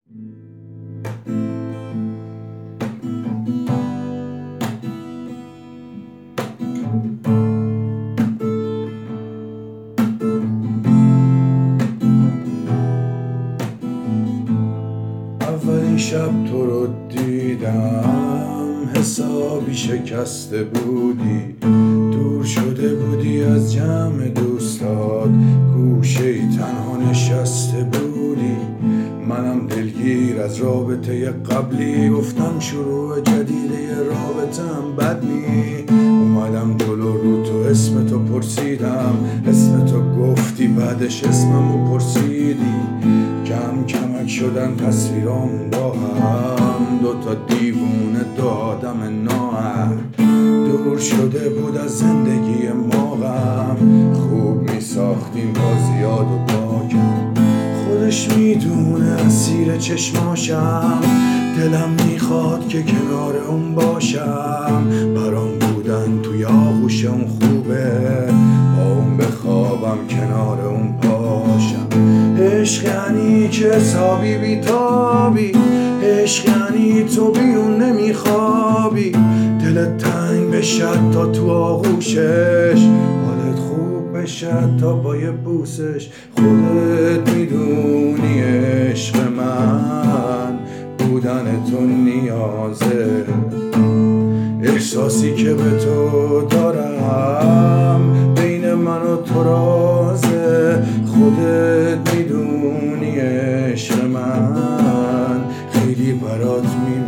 اولین شب تو رو دیدم حسابی شکسته بودی، دور شده بودی از جمع دوستات، گوشه‌ای تنها نشسته بودی. منم دلگیر از رابطه قبلی گفتم شروع جدیده رابطم بد نی. اومدم جلو رو تو اسم تو پرسیدم، اسم تو گفتی بعدش اسممو پرسیدی. کم کمک شدن تصویرام با هم، دوتا دیوونه دو آدم نااهل. دور شده بود از زندگی ما غم، خوب می ساختیم با زیاد و با کم. خودش میدونه اسیر چشماشم، دلم میخواد که کنار اون باشم. برام بودن توی آغوش اون خوبه، با اون بخوابم کنار اون پاشم. عشق یعنی که حسابی بیتابی، عشق یعنی تو بیون نمیخوابی. دلت تنگ بشد تا تو آغوشش، حالت خوب بشد تا با یه بوسش. خودت میدونی عشق من بودن تو نیازه، احساسی که به تو دارم بین من و تو رازه. خودت میدونی عشق من خیلی برات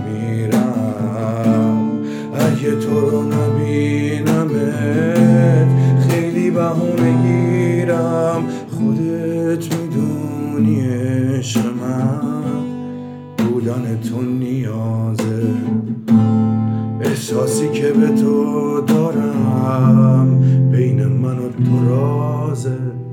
میمیرم، اگه تو رو نبینمت خیلی بهونه گیرم. خودت میدونی عشق من بودن تو نیازه، احساسی که به تو دارم بین من و تو رازه.